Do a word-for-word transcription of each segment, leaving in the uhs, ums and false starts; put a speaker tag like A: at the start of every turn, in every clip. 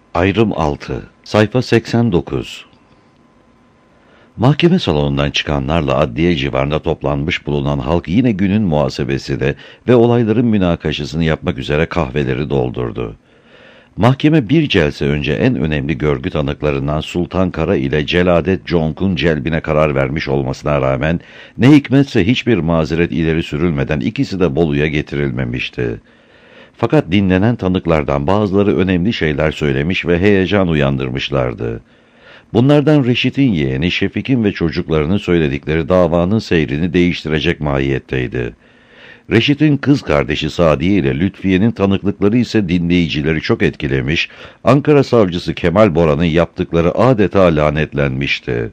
A: Ayrım altı, sayfa seksen dokuz. Mahkeme salonundan çıkanlarla adliye civarında toplanmış bulunan halk yine günün muhasebesini ve olayların münakaşasını yapmak üzere kahveleri doldurdu. Mahkeme bir celse önce en önemli görgü tanıklarından Sultan Kara ile Celadet Conk'un celbine karar vermiş olmasına rağmen ne hikmetse hiçbir mazeret ileri sürülmeden ikisi de Bolu'ya getirilmemişti. Fakat dinlenen tanıklardan bazıları önemli şeyler söylemiş ve heyecan uyandırmışlardı. Bunlardan Reşit'in yeğeni Şefik'in ve çocuklarının söyledikleri davanın seyrini değiştirecek mahiyetteydi. Reşit'in kız kardeşi Sadiye ile Lütfiye'nin tanıklıkları ise dinleyicileri çok etkilemiş, Ankara savcısı Kemal Bora'nın yaptıkları adeta lanetlenmişti.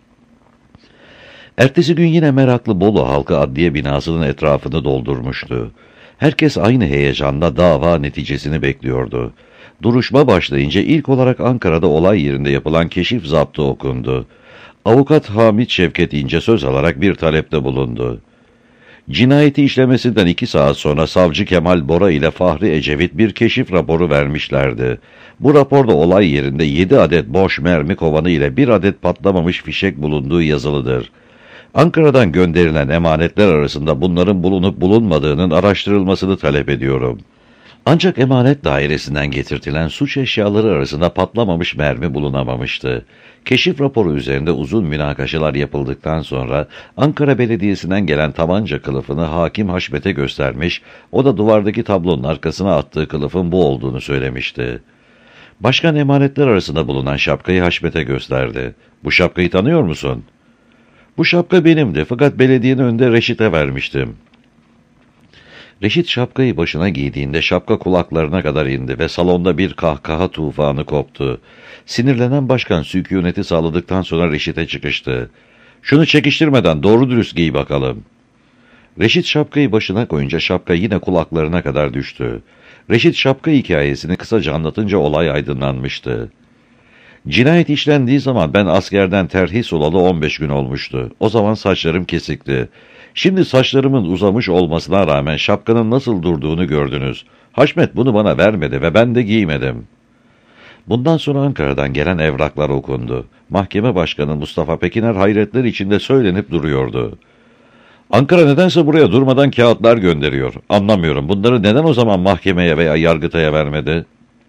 A: Ertesi gün yine meraklı Bolu halkı adliye binasının etrafını doldurmuştu. Herkes aynı heyecanla dava neticesini bekliyordu. Duruşma başlayınca ilk olarak Ankara'da olay yerinde yapılan keşif zaptı okundu. Avukat Hamit Şevket İnce söz alarak bir talepte bulundu. Cinayeti işlemesinden iki saat sonra savcı Kemal Bora ile Fahri Ecevit bir keşif raporu vermişlerdi. Bu raporda olay yerinde yedi adet boş mermi kovanı ile bir adet patlamamış fişek bulunduğu yazılıdır. Ankara'dan gönderilen emanetler arasında bunların bulunup bulunmadığının araştırılmasını talep ediyorum. Ancak emanet dairesinden getirtilen suç eşyaları arasında patlamamış mermi bulunamamıştı. Keşif raporu üzerinde uzun münakaşalar yapıldıktan sonra Ankara Belediyesi'nden gelen tabanca kılıfını hakim Haşmet'e göstermiş, o da duvardaki tablonun arkasına attığı kılıfın bu olduğunu söylemişti. Başkan emanetler arasında bulunan şapkayı Haşmet'e gösterdi. "Bu şapkayı tanıyor musun?" "Bu şapka benimdi fakat belediyenin önünde Reşit'e vermiştim." Reşit şapkayı başına giydiğinde şapka kulaklarına kadar indi ve salonda bir kahkaha tufanı koptu. Sinirlenen başkan sükûneti sağladıktan sonra Reşit'e çıkıştı. "Şunu çekiştirmeden doğru dürüst giy bakalım." Reşit şapkayı başına koyunca şapka yine kulaklarına kadar düştü. Reşit şapka hikayesini kısaca anlatınca olay aydınlanmıştı. "Cinayet işlendiği zaman ben askerden terhis olalı on beş gün olmuştu. O zaman saçlarım kesikti. Şimdi saçlarımın uzamış olmasına rağmen şapkanın nasıl durduğunu gördünüz. Haşmet bunu bana vermedi ve ben de giymedim." Bundan sonra Ankara'dan gelen evraklar okundu. Mahkeme Başkanı Mustafa Pekiner hayretler içinde söylenip duruyordu. "Ankara nedense buraya durmadan kağıtlar gönderiyor. Anlamıyorum. Bunları neden o zaman mahkemeye veya Yargıtay'a vermedi?"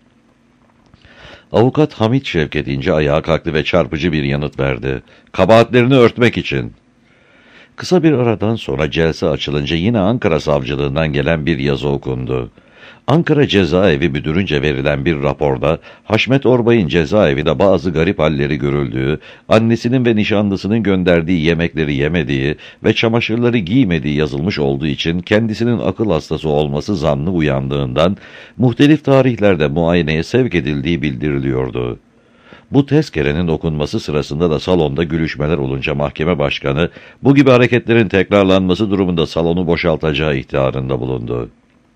A: Avukat Hamit Şevket İnce ayağa kalktı ve çarpıcı bir yanıt verdi. "Kabahatlerini örtmek için." Kısa bir aradan sonra celse açılınca yine Ankara Savcılığından gelen bir yazı okundu. Ankara Cezaevi Müdürünce verilen bir raporda Haşmet Orbay'ın cezaevinde bazı garip halleri görüldüğü, annesinin ve nişanlısının gönderdiği yemekleri yemediği ve çamaşırları giymediği yazılmış olduğu için kendisinin akıl hastası olması zannı uyandığından muhtelif tarihlerde muayeneye sevk edildiği bildiriliyordu. Bu tezkerenin okunması sırasında da salonda gülüşmeler olunca mahkeme başkanı bu gibi hareketlerin tekrarlanması durumunda salonu boşaltacağı ihtarında bulundu.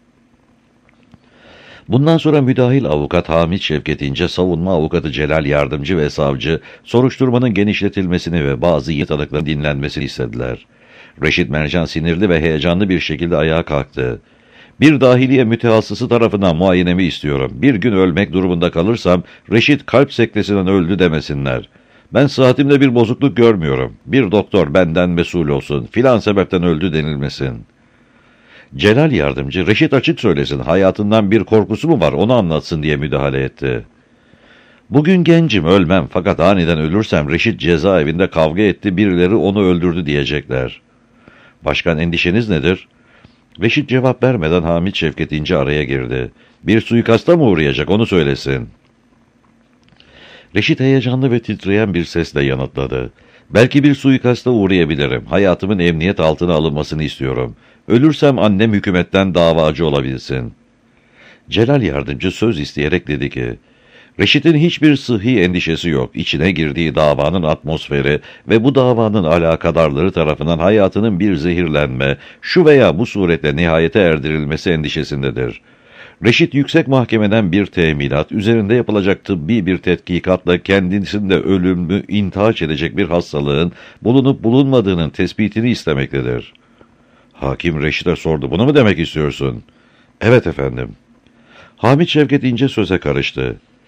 A: Bundan sonra müdahil avukat Hamit Şevket İnce, savunma avukatı Celal Yardımcı ve savcı soruşturmanın genişletilmesini ve bazı yeni tanıkların dinlenmesini istediler. Reşit Mercan sinirli ve heyecanlı bir şekilde ayağa kalktı. "Bir dahiliye mütehassısı tarafından muayenemi istiyorum. Bir gün ölmek durumunda kalırsam Reşit kalp sektesinden öldü demesinler. Ben sıhhatimde bir bozukluk görmüyorum. Bir doktor benden mesul olsun. Filan sebepten öldü denilmesin." Celal Yardımcı, "Reşit açık söylesin, hayatından bir korkusu mu var onu anlatsın" diye müdahale etti. "Bugün gencim, ölmem fakat aniden ölürsem Reşit cezaevinde kavga etti, birileri onu öldürdü diyecekler." "Başkan, endişeniz nedir?" Reşit cevap vermeden Hamit Şevket İnce araya girdi. "Bir suikasta mı uğrayacak, onu söylesin." Reşit heyecanlı ve titreyen bir sesle yanıtladı. "Belki bir suikasta uğrayabilirim. Hayatımın emniyet altına alınmasını istiyorum. Ölürsem annem hükümetten davacı olabilsin." Celal Yardımcı söz isteyerek dedi ki, "Reşit'in hiçbir sıhhi endişesi yok. İçine girdiği davanın atmosferi ve bu davanın alakadarları tarafından hayatının bir zehirlenme, şu veya bu suretle nihayete erdirilmesi endişesindedir. Reşit yüksek mahkemeden bir teminat, üzerinde yapılacak tıbbi bir tetkikatla kendisinde ölümlü intihaç edecek bir hastalığın bulunup bulunmadığının tespitini istemektedir." Hakim Reşit'e sordu. "Bunu mu demek istiyorsun?" "Evet efendim." Hamit Şevket İnce söze karıştı.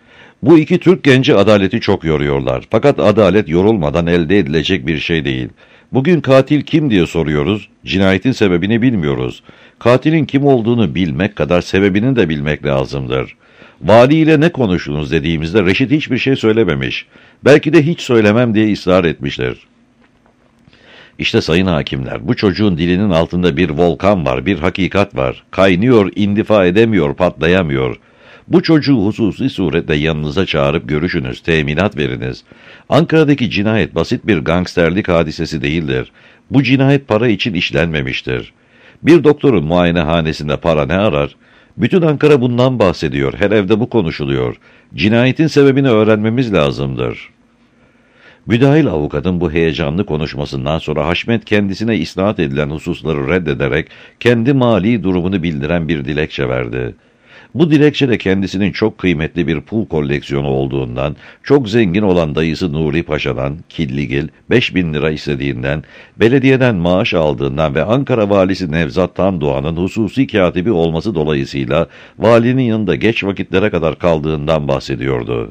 A: Bu iki Türk genci adaleti çok yoruyorlar. Fakat adalet yorulmadan elde edilecek bir şey değil. Bugün katil kim diye soruyoruz, cinayetin sebebini bilmiyoruz. Katilin kim olduğunu bilmek kadar sebebini de bilmek lazımdır. Valiyle ne konuştunuz dediğimizde Reşit hiçbir şey söylememiş. Belki de hiç söylemem diye ısrar etmişler. İşte sayın hakimler, bu çocuğun dilinin altında bir volkan var, bir hakikat var. Kaynıyor, indifa edemiyor, patlayamıyor. Bu çocuğu hususi surette yanınıza çağırıp görüşünüz, teminat veriniz. Ankara'daki cinayet basit bir gangsterlik hadisesi değildir. Bu cinayet para için işlenmemiştir. Bir doktorun muayenehanesinde para ne arar? Bütün Ankara bundan bahsediyor, her evde bu konuşuluyor. Cinayetin sebebini öğrenmemiz lazımdır. Müdahil avukatın bu heyecanlı konuşmasından sonra Haşmet kendisine isnat edilen hususları reddederek kendi mali durumunu bildiren bir dilekçe verdi. Bu dilekçede kendisinin çok kıymetli bir pul koleksiyonu olduğundan, çok zengin olan dayısı Nuri Paşa'dan, Killigil, beş bin lira istediğinden, belediyeden maaş aldığından ve Ankara valisi Nevzat Tandoğan'ın hususi katibi olması dolayısıyla valinin yanında geç vakitlere kadar kaldığından bahsediyordu.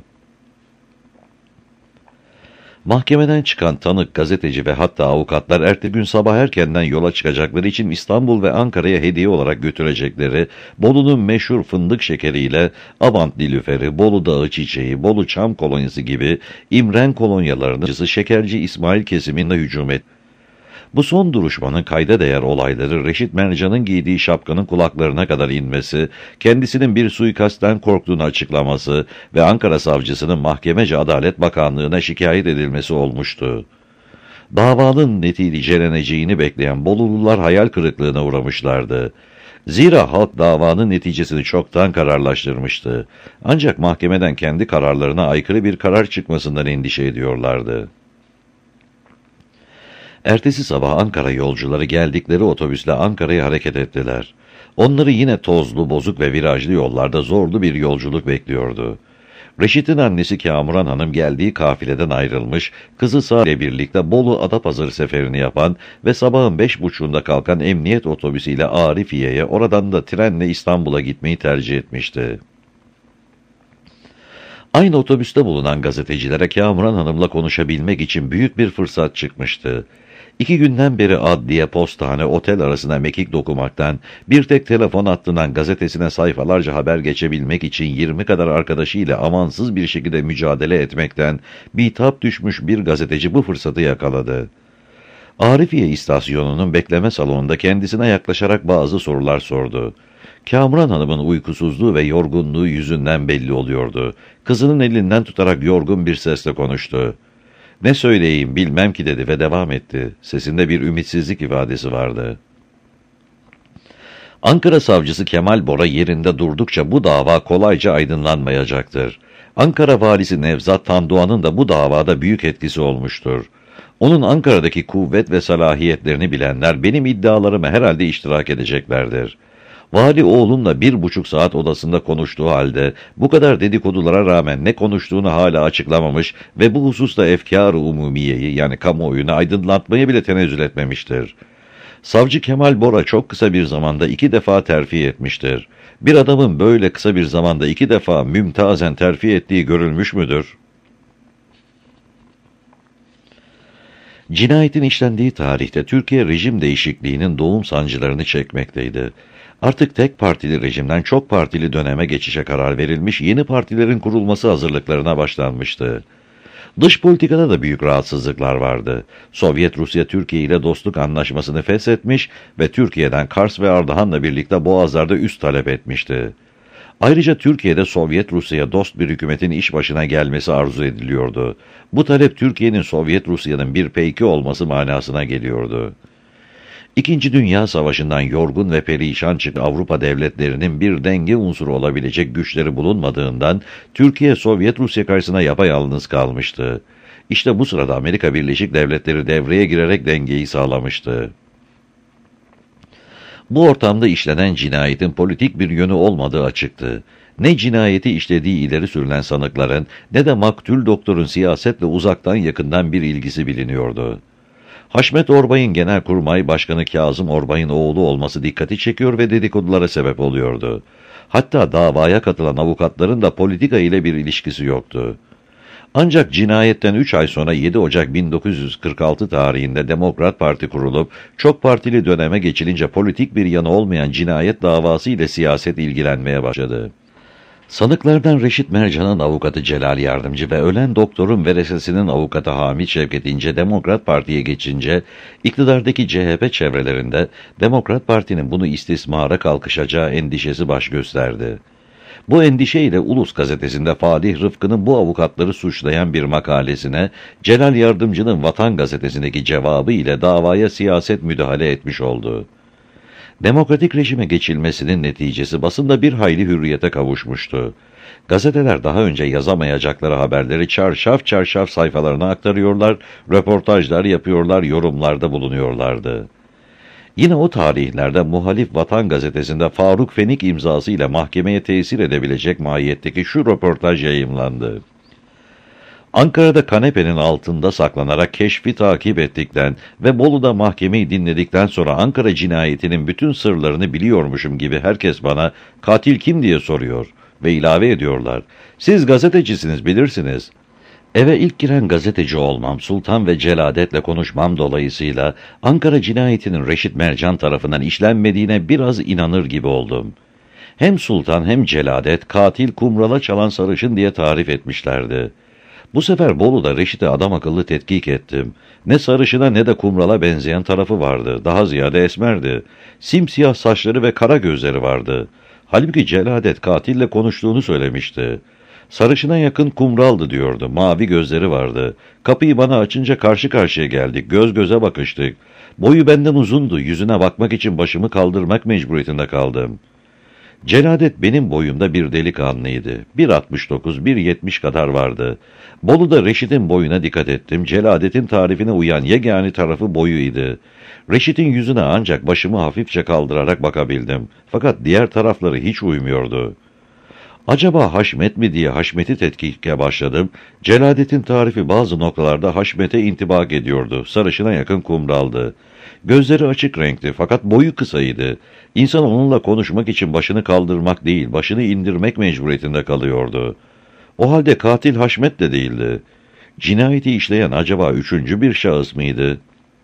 A: Mahkemeden çıkan tanık, gazeteci ve hatta avukatlar ertesi gün sabah erkenden yola çıkacakları için İstanbul ve Ankara'ya hediye olarak götürecekleri Bolu'nun meşhur fındık şekeriyle Abant Nilüferi, Bolu Dağı Çiçeği, Bolu Çam kolonyası gibi İmren kolonyalarının şekerci İsmail kesiminde hücum etti. Bu son duruşmanın kayda değer olayları Reşit Mercan'ın giydiği şapkanın kulaklarına kadar inmesi, kendisinin bir suikastten korktuğunu açıklaması ve Ankara savcısının Mahkemece Adalet Bakanlığı'na şikayet edilmesi olmuştu. Davanın neticeleneceğini bekleyen Bolulular hayal kırıklığına uğramışlardı. Zira halk davanın neticesini çoktan kararlaştırmıştı. Ancak mahkemeden kendi kararlarına aykırı bir karar çıkmasından endişe ediyorlardı. Ertesi sabah Ankara yolcuları geldikleri otobüsle Ankara'ya hareket ettiler. Onları yine tozlu, bozuk ve virajlı yollarda zorlu bir yolculuk bekliyordu. Reşit'in annesi Kamuran Hanım geldiği kafileden ayrılmış, kızı Sağ ile birlikte Bolu Adapazarı seferini yapan ve sabahın beş buçuğunda kalkan emniyet otobüsüyle Arifiye'ye, oradan da trenle İstanbul'a gitmeyi tercih etmişti. Aynı otobüste bulunan gazetecilere Kamuran Hanım'la konuşabilmek için büyük bir fırsat çıkmıştı. İki günden beri adliye, postane, otel arasına mekik dokumaktan, bir tek telefon hattından gazetesine sayfalarca haber geçebilmek için yirmi kadar arkadaşıyla amansız bir şekilde mücadele etmekten bitap düşmüş bir gazeteci bu fırsatı yakaladı. Arifiye istasyonunun bekleme salonunda kendisine yaklaşarak bazı sorular sordu. Kamuran Hanım'ın uykusuzluğu ve yorgunluğu yüzünden belli oluyordu. Kızının elinden tutarak yorgun bir sesle konuştu. "Ne söyleyeyim bilmem ki" dedi ve devam etti. Sesinde bir ümitsizlik ifadesi vardı. Ankara savcısı Kemal Bora yerinde durdukça bu dava kolayca aydınlanmayacaktır. Ankara valisi Nevzat Tandoğan'ın da bu davada büyük etkisi olmuştur. Onun Ankara'daki kuvvet ve salahiyetlerini bilenler benim iddialarıma herhalde iştirak edeceklerdir. Vali oğlunla bir buçuk saat odasında konuştuğu halde bu kadar dedikodulara rağmen ne konuştuğunu hala açıklamamış ve bu hususta efkâr-ı umumiyeyi yani kamuoyunu aydınlatmaya bile tenezzül etmemiştir. Savcı Kemal Bora çok kısa bir zamanda iki defa terfi etmiştir. Bir adamın böyle kısa bir zamanda iki defa mümtazen terfi ettiği görülmüş müdür? Cinayetin işlendiği tarihte Türkiye rejim değişikliğinin doğum sancılarını çekmekteydi. Artık tek partili rejimden çok partili döneme geçişe karar verilmiş, yeni partilerin kurulması hazırlıklarına başlanmıştı. Dış politikada da büyük rahatsızlıklar vardı. Sovyet Rusya Türkiye ile dostluk anlaşmasını feshetmiş ve Türkiye'den Kars ve Ardahan'la birlikte Boğazlar'da üst talep etmişti. Ayrıca Türkiye'de Sovyet Rusya'ya dost bir hükümetin iş başına gelmesi arzu ediliyordu. Bu talep Türkiye'nin Sovyet Rusya'nın bir peyki olması manasına geliyordu. İkinci Dünya Savaşı'ndan yorgun ve perişan çıkan Avrupa devletlerinin bir denge unsuru olabilecek güçleri bulunmadığından Türkiye Sovyet Rusya karşısına yapayalnız kalmıştı. İşte bu sırada Amerika Birleşik Devletleri devreye girerek dengeyi sağlamıştı. Bu ortamda işlenen cinayetin politik bir yönü olmadığı açıktı. Ne cinayeti işlediği ileri sürülen sanıkların ne de maktul doktorun siyasetle uzaktan yakından bir ilgisi biliniyordu. Haşmet Orbay'ın Genelkurmay Başkanı Kazım Orbay'ın oğlu olması dikkati çekiyor ve dedikodulara sebep oluyordu. Hatta davaya katılan avukatların da politika ile bir ilişkisi yoktu. Ancak cinayetten üç ay sonra yedi Ocak bin dokuz yüz kırk altı tarihinde Demokrat Parti kurulup çok partili döneme geçilince politik bir yanı olmayan cinayet davası ile siyaset ilgilenmeye başladı. Sanıklardan Reşit Mercan'ın avukatı Celal Yardımcı ve ölen doktorun veresesinin avukatı Hamit Şevket İnce Demokrat Parti'ye geçince iktidardaki C H P çevrelerinde Demokrat Parti'nin bunu istismara kalkışacağı endişesi baş gösterdi. Bu endişeyle Ulus gazetesinde Falih Rıfkı'nın bu avukatları suçlayan bir makalesine Celal Yardımcı'nın Vatan gazetesindeki cevabı ile davaya siyaset müdahale etmiş oldu. Demokratik rejime geçilmesinin neticesi basında bir hayli hürriyete kavuşmuştu. Gazeteler daha önce yazamayacakları haberleri çarşaf çarşaf sayfalarına aktarıyorlar, röportajlar yapıyorlar, yorumlarda bulunuyorlardı. Yine o tarihlerde muhalif Vatan gazetesinde Faruk Fenik imzasıyla mahkemeye tesir edebilecek mahiyetteki şu röportaj yayımlandı. Ankara'da kanepenin altında saklanarak keşfi takip ettikten ve Bolu'da mahkemeyi dinledikten sonra Ankara cinayetinin bütün sırlarını biliyormuşum gibi herkes bana katil kim diye soruyor ve ilave ediyorlar. Siz gazetecisiniz, bilirsiniz. Eve ilk giren gazeteci olmam, Sultan ve Celadetle konuşmam dolayısıyla Ankara cinayetinin Reşit Mercan tarafından işlenmediğine biraz inanır gibi oldum. Hem Sultan hem Celadet katil kumrala çalan sarışın diye tarif etmişlerdi. Bu sefer Bolu'da Reşit'e adam akıllı tetkik ettim. Ne sarışına ne de kumrala benzeyen tarafı vardı. Daha ziyade esmerdi. Simsiyah saçları ve kara gözleri vardı. Halbuki Celadet katille konuştuğunu söylemişti. Sarışına yakın kumraldı diyordu. Mavi gözleri vardı. Kapıyı bana açınca karşı karşıya geldik. Göz göze bakıştık. Boyu benden uzundu. Yüzüne bakmak için başımı kaldırmak mecburiyetinde kaldım. Celadet benim boyumda bir delikanlıydı. bir altmış dokuz bir yetmiş kadar vardı. Bolu'da Reşit'in boyuna dikkat ettim. Celadet'in tarifine uyan yegane tarafı boyuydu. Reşit'in yüzüne ancak başımı hafifçe kaldırarak bakabildim. Fakat diğer tarafları hiç uymuyordu. Acaba Haşmet mi diye Haşmet'i tetkike başladım. Celadet'in tarifi bazı noktalarda Haşmet'e intibak ediyordu. Sarışına yakın kumraldı. Gözleri açık renkti fakat boyu kısaydı. İnsan onunla konuşmak için başını kaldırmak değil, başını indirmek mecburiyetinde kalıyordu. O halde katil Haşmet de değildi. Cinayeti işleyen acaba üçüncü bir şahıs mıydı?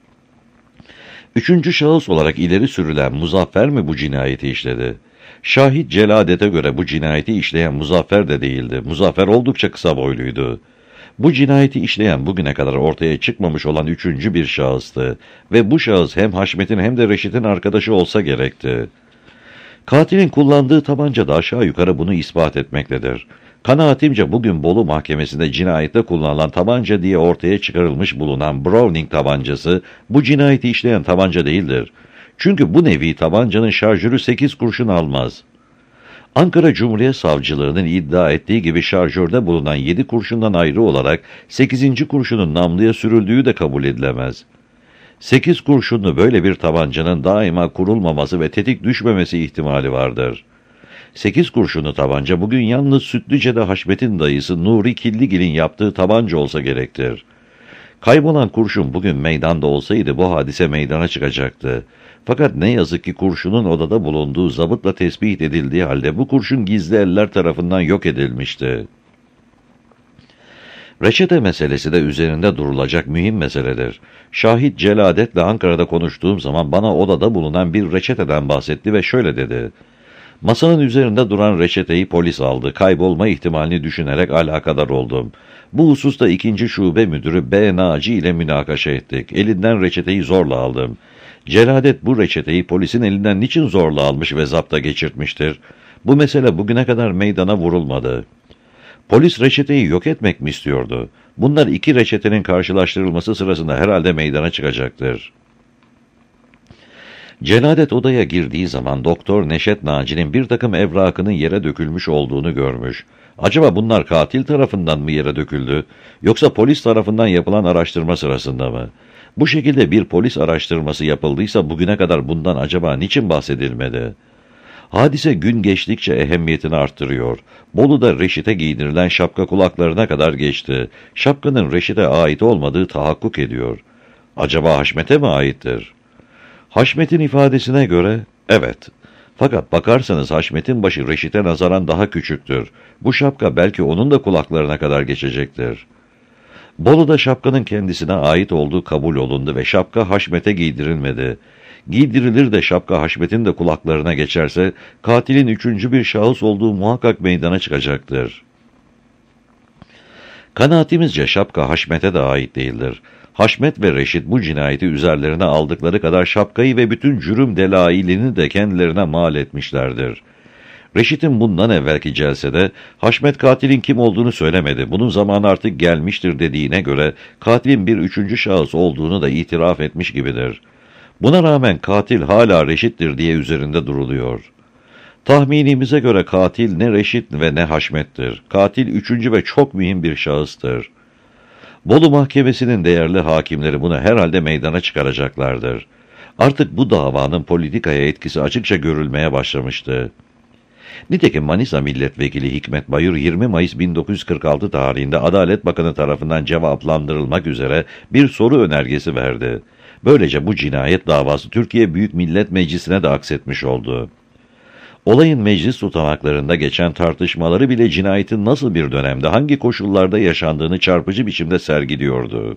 A: Üçüncü şahıs olarak ileri sürülen Muzaffer mi bu cinayeti işledi? Şahit Celadet'e göre bu cinayeti işleyen Muzaffer de değildi. Muzaffer oldukça kısa boyluydu. Bu cinayeti işleyen bugüne kadar ortaya çıkmamış olan üçüncü bir şahıstı ve bu şahıs hem Haşmet'in hem de Reşit'in arkadaşı olsa gerekti. Katilin kullandığı tabanca da aşağı yukarı bunu ispat etmektedir. Kanaatimce bugün Bolu Mahkemesi'nde cinayette kullanılan tabanca diye ortaya çıkarılmış bulunan Browning tabancası bu cinayeti işleyen tabanca değildir. Çünkü bu nevi tabancanın şarjörü sekiz kurşun almaz. Ankara Cumhuriyet Savcılığı'nın iddia ettiği gibi şarjörde bulunan yedi kurşundan ayrı olarak sekizinci kurşunun namluya sürüldüğü de kabul edilemez. sekiz kurşunlu böyle bir tabancanın daima kurulmaması ve tetik düşmemesi ihtimali vardır. sekiz kurşunlu tabanca bugün yalnız Sütlüce'de Haşmet'in dayısı Nuri Killigil'in yaptığı tabanca olsa gerektir. Kaybolan kurşun bugün meydanda olsaydı bu hadise meydana çıkacaktı. Fakat ne yazık ki kurşunun odada bulunduğu zabıtla tespit edildiği halde bu kurşun gizli eller tarafından yok edilmişti. Reçete meselesi de üzerinde durulacak mühim meseledir. Şahit Celadet'le Ankara'da konuştuğum zaman bana odada bulunan bir reçeteden bahsetti ve şöyle dedi. Masanın üzerinde duran reçeteyi polis aldı. Kaybolma ihtimalini düşünerek alakadar oldum. Bu hususta ikinci şube müdürü B. Naci ile münakaşa ettik. Elinden reçeteyi zorla aldım. Celadet bu reçeteyi polisin elinden niçin zorla almış ve zapta geçirtmiştir? Bu mesele bugüne kadar meydana vurulmadı. Polis reçeteyi yok etmek mi istiyordu? Bunlar iki reçetenin karşılaştırılması sırasında herhalde meydana çıkacaktır. Celadet odaya girdiği zaman Doktor Neşet Naci'nin bir takım evrakının yere dökülmüş olduğunu görmüş. Acaba bunlar katil tarafından mı yere döküldü, yoksa polis tarafından yapılan araştırma sırasında mı? Bu şekilde bir polis araştırması yapıldıysa bugüne kadar bundan acaba niçin bahsedilmedi? Hadise gün geçtikçe ehemmiyetini arttırıyor. Bolu'da Reşit'e giydirilen şapka kulaklarına kadar geçti. Şapkanın Reşit'e ait olmadığı tahakkuk ediyor. Acaba Haşmet'e mi aittir? Haşmet'in ifadesine göre evet. Fakat bakarsanız Haşmet'in başı Reşit'e nazaran daha küçüktür. Bu şapka belki onun da kulaklarına kadar geçecektir. Bolu'da şapkanın kendisine ait olduğu kabul olundu ve şapka Haşmet'e giydirilmedi. Giydirilir de şapka Haşmet'in de kulaklarına geçerse, katilin üçüncü bir şahıs olduğu muhakkak meydana çıkacaktır. Kanaatimizce şapka Haşmet'e de ait değildir. Haşmet ve Reşit bu cinayeti üzerlerine aldıkları kadar şapkayı ve bütün cürüm delailini de kendilerine mal etmişlerdir. Reşit'in bundan evvelki celsede Haşmet katilin kim olduğunu söylemedi. Bunun zamanı artık gelmiştir dediğine göre katilin bir üçüncü şahıs olduğunu da itiraf etmiş gibidir. Buna rağmen katil hala Reşit'tir diye üzerinde duruluyor. Tahminimize göre katil ne Reşit ve ne Haşmet'tir. Katil üçüncü ve çok mühim bir şahıstır. Bolu Mahkemesi'nin değerli hakimleri bunu herhalde meydana çıkaracaklardır. Artık bu davanın politikaya etkisi açıkça görülmeye başlamıştı. Nitekim Manisa Milletvekili Hikmet Bayur yirmi Mayıs bin dokuz yüz kırk altı tarihinde Adalet Bakanı tarafından cevaplandırılmak üzere bir soru önergesi verdi. Böylece bu cinayet davası Türkiye Büyük Millet Meclisi'ne de aksetmiş oldu. Olayın meclis tutanaklarında geçen tartışmaları bile cinayetin nasıl bir dönemde, hangi koşullarda yaşandığını çarpıcı biçimde sergiliyordu.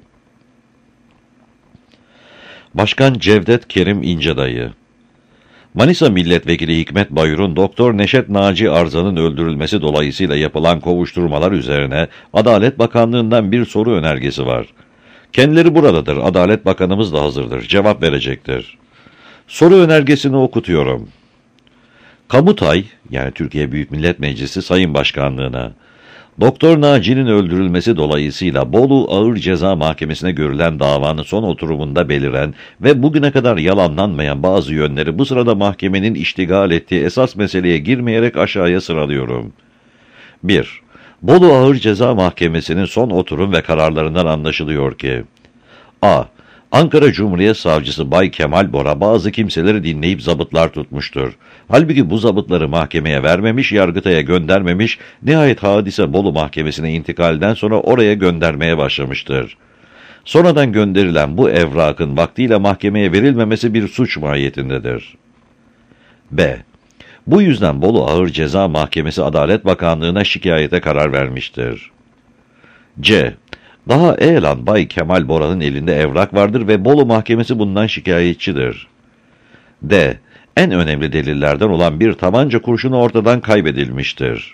A: Başkan Cevdet Kerim İncedayı Manisa Milletvekili Hikmet Bayur'un Doktor Neşet Naci Arzan'ın öldürülmesi dolayısıyla yapılan kovuşturmalar üzerine Adalet Bakanlığı'ndan bir soru önergesi var. Kendileri buradadır, Adalet Bakanımız da hazırdır, cevap verecektir. Soru önergesini okutuyorum. Kamutay, yani Türkiye Büyük Millet Meclisi Sayın Başkanlığına, Doktor Naci'nin öldürülmesi dolayısıyla Bolu Ağır Ceza Mahkemesi'ne görülen davanın son oturumunda beliren ve bugüne kadar yalanlanmayan bazı yönleri bu sırada mahkemenin iştigal ettiği esas meseleye girmeyerek aşağıya sıralıyorum. bir. Bolu Ağır Ceza Mahkemesi'nin son oturum ve kararlarından anlaşılıyor ki A. Ankara Cumhuriyet Savcısı Bay Kemal Bora bazı kimseleri dinleyip zabıtlar tutmuştur. Halbuki bu zabıtları mahkemeye vermemiş, Yargıtay'a göndermemiş, nihayet hadise Bolu Mahkemesi'ne intikalden sonra oraya göndermeye başlamıştır. Sonradan gönderilen bu evrakın vaktiyle mahkemeye verilmemesi bir suç mahiyetindedir. B. Bu yüzden Bolu Ağır Ceza Mahkemesi Adalet Bakanlığı'na şikayete karar vermiştir. C. Daha elan Bay Kemal Bora'nın elinde evrak vardır ve Bolu Mahkemesi bundan şikayetçidir. D. En önemli delillerden olan bir tabanca kurşunu ortadan kaybedilmiştir.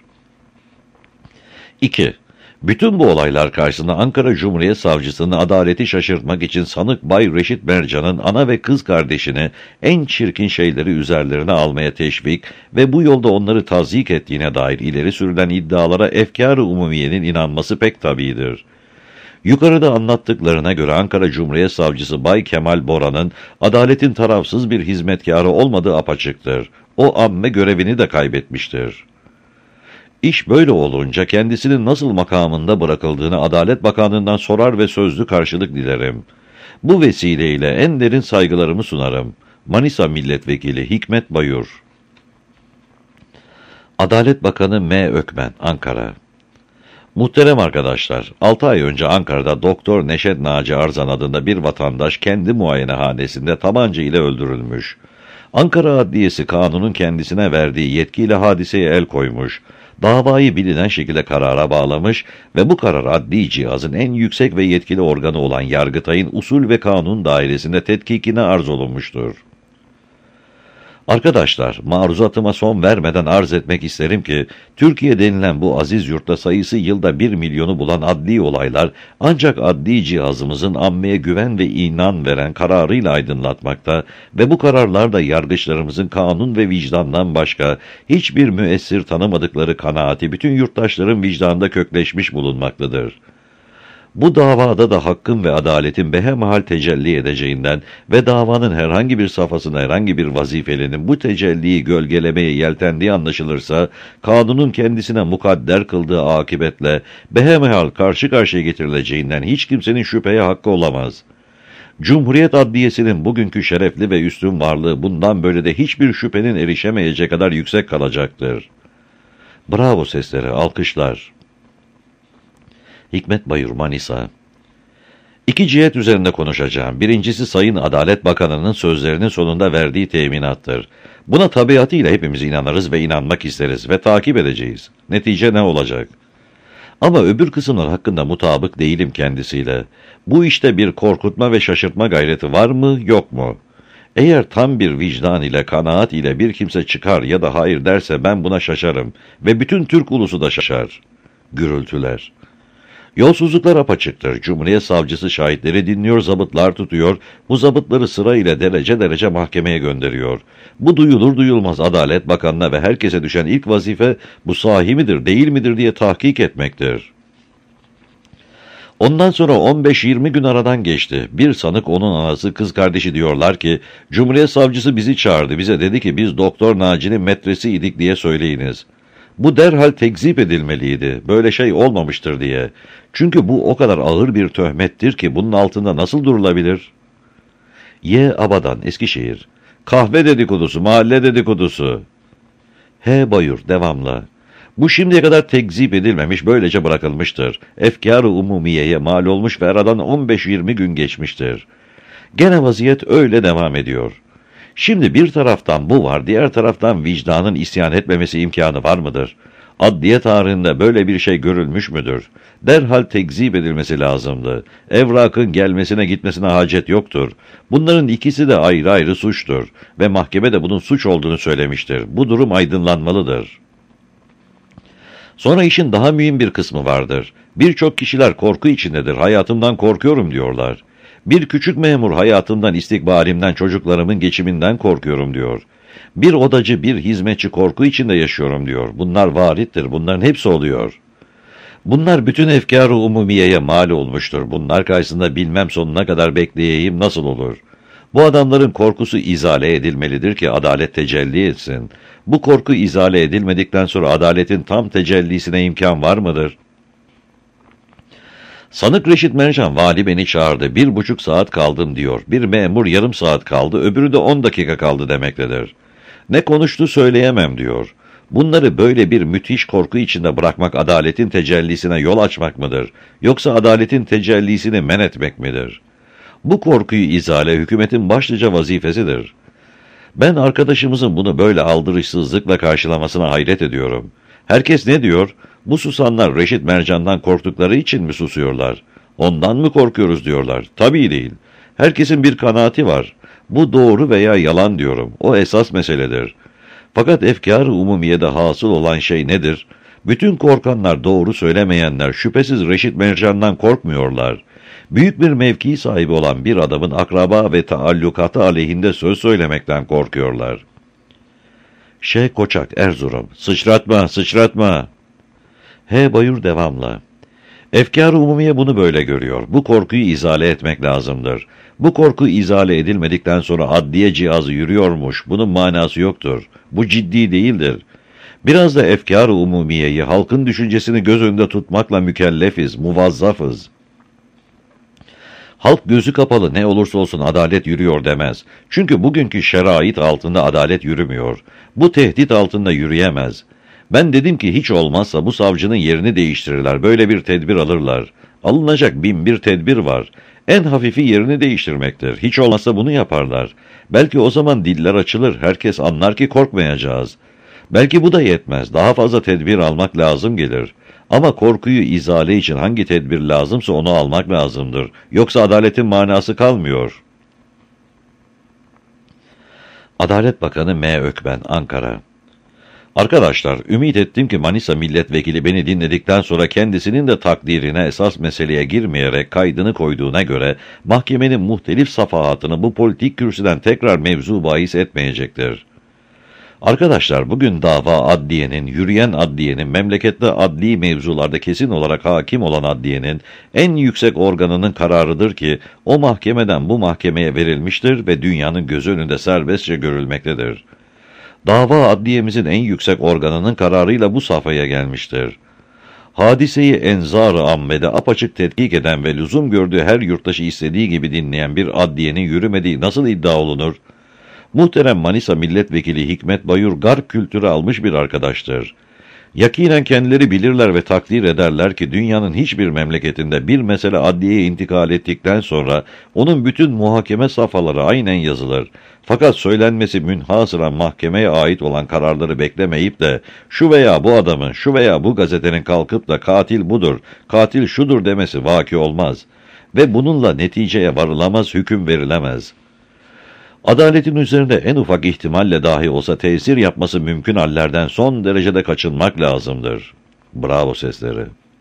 A: iki. Bütün bu olaylar karşısında Ankara Cumhuriyet Savcısının adaleti şaşırtmak için sanık Bay Reşit Mercan'ın ana ve kız kardeşini en çirkin şeyleri üzerlerine almaya teşvik ve bu yolda onları tazyik ettiğine dair ileri sürülen iddialara efkâr-ı umumiyenin inanması pek tabiidir. Yukarıda anlattıklarına göre Ankara Cumhuriyet Savcısı Bay Kemal Bora'nın adaletin tarafsız bir hizmetkarı olmadığı apaçıktır. O amme görevini de kaybetmiştir. İş böyle olunca kendisinin nasıl makamında bırakıldığını Adalet Bakanlığı'ndan sorar ve sözlü karşılık dilerim. Bu vesileyle en derin saygılarımı sunarım. Manisa Milletvekili Hikmet Bayur. Adalet Bakanı M. Ökmen, Ankara. Muhterem arkadaşlar, altı ay önce Ankara'da Doktor Neşet Naci Arzan adında bir vatandaş kendi muayenehanesinde tabanca ile öldürülmüş. Ankara Adliyesi kanunun kendisine verdiği yetkiyle hadiseye el koymuş. Davayı bilinen şekilde karara bağlamış ve bu karar adli cihazın en yüksek ve yetkili organı olan Yargıtay'ın usul ve kanun dairesinde tetkikine arz olunmuştur. Arkadaşlar, maruzatıma son vermeden arz etmek isterim ki, Türkiye denilen bu aziz yurtta sayısı yılda bir milyonu bulan adli olaylar, ancak adli cihazımızın ammeye güven ve inan veren kararıyla aydınlatmakta ve bu kararlar da yargıçlarımızın kanun ve vicdandan başka hiçbir müessir tanımadıkları kanaati bütün yurttaşların vicdanında kökleşmiş bulunmaktadır. Bu davada da hakkın ve adaletin behemahal tecelli edeceğinden ve davanın herhangi bir safhasında herhangi bir vazifelinin bu tecelliyi gölgelemeye yeltendiği anlaşılırsa, kanunun kendisine mukadder kıldığı akibetle behemahal karşı karşıya getirileceğinden hiç kimsenin şüpheye hakkı olamaz. Cumhuriyet Adliyesi'nin bugünkü şerefli ve üstün varlığı bundan böyle de hiçbir şüphenin erişemeyecek kadar yüksek kalacaktır. Bravo sesleri, alkışlar. Hikmet Bayur, Manisa. İki cihet üzerinde konuşacağım. Birincisi Sayın Adalet Bakanı'nın sözlerinin sonunda verdiği teminattır. Buna tabiatıyla hepimiz inanırız ve inanmak isteriz ve takip edeceğiz. Netice ne olacak? Ama öbür kısımlar hakkında mutabık değilim kendisiyle. Bu işte bir korkutma ve şaşırtma gayreti var mı, yok mu? Eğer tam bir vicdan ile, kanaat ile bir kimse çıkar ya da hayır derse ben buna şaşarım ve bütün Türk ulusu da şaşar. Gürültüler. Yolsuzluklar apaçıktır. Cumhuriyet savcısı şahitleri dinliyor, zabıtlar tutuyor. Bu zabıtları sırayla derece derece mahkemeye gönderiyor. Bu duyulur duyulmaz Adalet Bakanı'na ve herkese düşen ilk vazife bu sahi midir, değil midir diye tahkik etmektir. Ondan sonra on beş yirmi gün aradan geçti. Bir sanık onun anası kız kardeşi diyorlar ki, Cumhuriyet savcısı bizi çağırdı. Bize dedi ki biz Doktor Naci'nin metresiydik diye söyleyiniz. Bu derhal tekzip edilmeliydi. Böyle şey olmamıştır diye. Çünkü bu o kadar ağır bir töhmettir ki bunun altında nasıl durulabilir? Y. Abadan, Eskişehir. Kahve dedikodusu, mahalle dedikodusu. H. Bayur, devamlı. Bu şimdiye kadar tekzip edilmemiş, böylece bırakılmıştır. Efkâr-ı umumiyeye mal olmuş ve aradan on beş yirmi gün geçmiştir. Gene vaziyet öyle devam ediyor. Şimdi bir taraftan bu var, diğer taraftan vicdanın isyan etmemesi imkanı var mıdır? Adliye tarihinde böyle bir şey görülmüş müdür? Derhal tekzip edilmesi lazımdı. Evrakın gelmesine gitmesine hacet yoktur. Bunların ikisi de ayrı ayrı suçtur ve mahkeme de bunun suç olduğunu söylemiştir. Bu durum aydınlanmalıdır. Sonra işin daha mühim bir kısmı vardır. Birçok kişiler korku içindedir, hayatımdan korkuyorum diyorlar. Bir küçük memur hayatımdan, istikbalimden, çocuklarımın geçiminden korkuyorum diyor. Bir odacı, bir hizmetçi korku içinde yaşıyorum diyor. Bunlar varittir, bunların hepsi oluyor. Bunlar bütün efkâr-ı umumiyeye mal olmuştur. Bunlar karşısında bilmem sonuna kadar bekleyeyim nasıl olur? Bu adamların korkusu izale edilmelidir ki adalet tecelli etsin. Bu korku izale edilmedikten sonra adaletin tam tecellisine imkan var mıdır? Sanık Reşit Mercan, vali beni çağırdı, bir buçuk saat kaldım diyor. Bir memur yarım saat kaldı, öbürü de on dakika kaldı demektedir. Ne konuştu söyleyemem diyor. Bunları böyle bir müthiş korku içinde bırakmak adaletin tecellisine yol açmak mıdır? Yoksa adaletin tecellisini men etmek midir? Bu korkuyu izale hükümetin başlıca vazifesidir. Ben arkadaşımızın bunu böyle aldırışsızlıkla karşılamasına hayret ediyorum. Herkes ne diyor? Bu susanlar Reşit Mercan'dan korktukları için mi susuyorlar? Ondan mı korkuyoruz diyorlar? Tabii değil. Herkesin bir kanaati var. Bu doğru veya yalan diyorum. O esas meseledir. Fakat efkâr-ı umumiyede hasıl olan şey nedir? Bütün korkanlar, doğru söylemeyenler şüphesiz Reşit Mercan'dan korkmuyorlar. Büyük bir mevki sahibi olan bir adamın akraba ve taallukatı aleyhinde söz söylemekten korkuyorlar. Şeyh Koçak, Erzurum. Sıçratma, sıçratma. H. Bayur, devamlı. Efkâr-ı umumiye bunu böyle görüyor. Bu korkuyu izale etmek lazımdır. Bu korku izale edilmedikten sonra adliye cihazı yürüyormuş. Bunun manası yoktur. Bu ciddi değildir. Biraz da efkâr-ı umumiyeyi, halkın düşüncesini göz önünde tutmakla mükellefiz, muvazzafız. Halk gözü kapalı ne olursa olsun adalet yürüyor demez. Çünkü bugünkü şerait altında adalet yürümüyor. Bu tehdit altında yürüyemez. Ben dedim ki hiç olmazsa bu savcının yerini değiştirirler, böyle bir tedbir alırlar. Alınacak bin bir tedbir var. En hafifi yerini değiştirmektir. Hiç olmazsa bunu yaparlar. Belki o zaman diller açılır, herkes anlar ki korkmayacağız. Belki bu da yetmez, daha fazla tedbir almak lazım gelir. Ama korkuyu izale için hangi tedbir lazımsa onu almak lazımdır. Yoksa adaletin manası kalmıyor. Adalet Bakanı M. Ökben, Ankara. Arkadaşlar, ümit ettim ki Manisa milletvekili beni dinledikten sonra kendisinin de takdirine esas meseleye girmeyerek kaydını koyduğuna göre mahkemenin muhtelif safahatını bu politik kürsüden tekrar mevzu bahis etmeyecektir. Arkadaşlar, bugün dava adliyenin, yürüyen adliyenin, memlekette adli mevzularda kesin olarak hakim olan adliyenin en yüksek organının kararıdır ki o mahkemeden bu mahkemeye verilmiştir ve dünyanın gözü önünde serbestçe görülmektedir. Dava adliyemizin en yüksek organının kararıyla bu safhaya gelmiştir. Hadiseyi enzar-ı ammede apaçık tetkik eden ve lüzum gördüğü her yurttaşı istediği gibi dinleyen bir adliyenin yürümediği nasıl iddia olunur? Muhterem Manisa Milletvekili Hikmet Bayur garp kültürü almış bir arkadaştır. Yakinen kendileri bilirler ve takdir ederler ki dünyanın hiçbir memleketinde bir mesele adliyeye intikal ettikten sonra onun bütün muhakeme safhaları aynen yazılır. Fakat söylenmesi münhasıran mahkemeye ait olan kararları beklemeyip de şu veya bu adamın, şu veya bu gazetenin kalkıp da katil budur, katil şudur demesi vaki olmaz. Ve bununla neticeye varılamaz, hüküm verilemez. Adaletin üzerinde en ufak ihtimalle dahi olsa tesir yapması mümkün hallerden son derecede kaçınmak lazımdır. Bravo sesleri.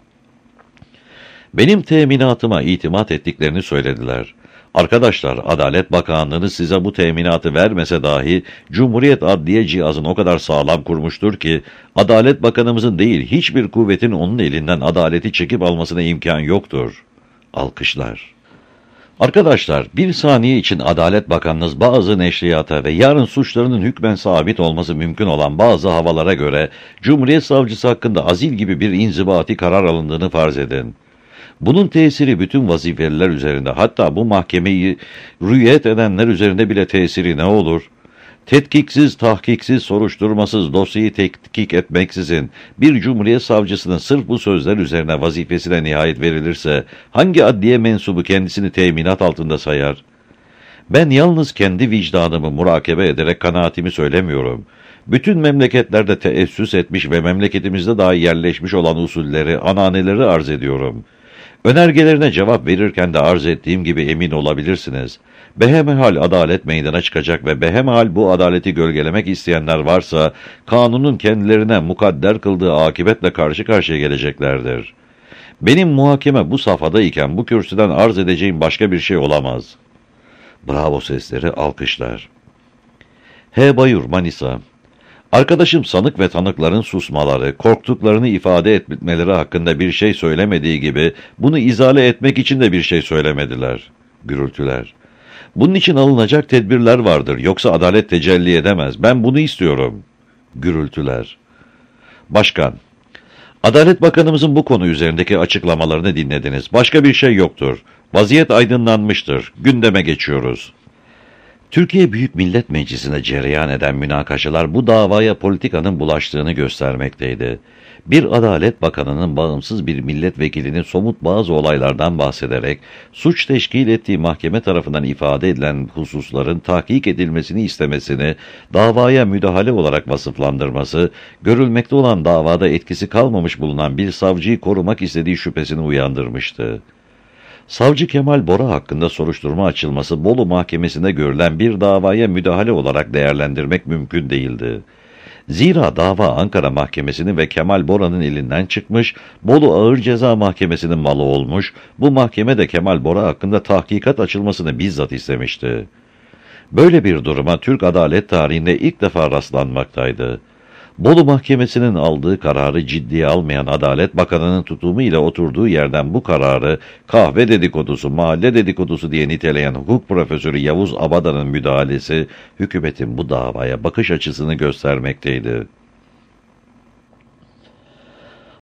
A: Benim teminatıma itimat ettiklerini söylediler. Arkadaşlar, Adalet Bakanlığı'nı size bu teminatı vermese dahi Cumhuriyet Adliye cihazını o kadar sağlam kurmuştur ki Adalet Bakanımızın değil hiçbir kuvvetin onun elinden adaleti çekip almasına imkan yoktur. Alkışlar. Arkadaşlar, bir saniye için Adalet Bakanınız bazı neşriyata ve yarın suçlarının hükmen sabit olması mümkün olan bazı havalara göre Cumhuriyet Savcısı hakkında azil gibi bir inzibati karar alındığını farz edin. Bunun tesiri bütün vazifeliler üzerinde, hatta bu mahkemeyi rüyet edenler üzerinde bile tesiri ne olur? Tetkiksiz, tahkiksiz, soruşturmasız, dosyayı tetkik etmeksizin bir Cumhuriyet Savcısının sırf bu sözler üzerine vazifesine nihayet verilirse hangi adliye mensubu kendisini teminat altında sayar? Ben yalnız kendi vicdanımı murakebe ederek kanaatimi söylemiyorum. Bütün memleketlerde teessüs etmiş ve memleketimizde dahi yerleşmiş olan usulleri, ananeleri arz ediyorum. Önergelerine cevap verirken de arz ettiğim gibi emin olabilirsiniz. Behemehal adalet meydana çıkacak ve behemehal bu adaleti gölgelemek isteyenler varsa, kanunun kendilerine mukadder kıldığı akibetle karşı karşıya geleceklerdir. Benim muhakeme bu safhadayken bu kürsüden arz edeceğim başka bir şey olamaz. Bravo sesleri, alkışlar. H. Bayur, Manisa. Arkadaşım sanık ve tanıkların susmaları, korktuklarını ifade etmeleri hakkında bir şey söylemediği gibi, bunu izale etmek için de bir şey söylemediler. Gürültüler. Bunun için alınacak tedbirler vardır, yoksa adalet tecelli edemez. Ben bunu istiyorum. Gürültüler. Başkan. Adalet Bakanımızın bu konu üzerindeki açıklamalarını dinlediniz. Başka bir şey yoktur. Vaziyet aydınlanmıştır. Gündeme geçiyoruz. Türkiye Büyük Millet Meclisi'ne cereyan eden münakaşalar bu davaya politikanın bulaştığını göstermekteydi. Bir Adalet Bakanı'nın bağımsız bir milletvekilinin somut bazı olaylardan bahsederek suç teşkil ettiği mahkeme tarafından ifade edilen hususların tahkik edilmesini istemesini davaya müdahale olarak vasıflandırması, görülmekte olan davada etkisi kalmamış bulunan bir savcıyı korumak istediği şüphesini uyandırmıştı. Savcı Kemal Bora hakkında soruşturma açılması Bolu Mahkemesi'nde görülen bir davaya müdahale olarak değerlendirmek mümkün değildi. Zira dava Ankara Mahkemesi'nin ve Kemal Bora'nın elinden çıkmış, Bolu Ağır Ceza Mahkemesi'nin malı olmuş, bu mahkeme de Kemal Bora hakkında tahkikat açılmasını bizzat istemişti. Böyle bir duruma Türk adalet tarihinde ilk defa rastlanmaktaydı. Bolu Mahkemesi'nin aldığı kararı ciddiye almayan Adalet Bakanı'nın tutumu ile oturduğu yerden bu kararı kahve dedikodusu, mahalle dedikodusu diye niteleyen hukuk profesörü Yavuz Abada'nın müdahalesi hükümetin bu davaya bakış açısını göstermekteydi.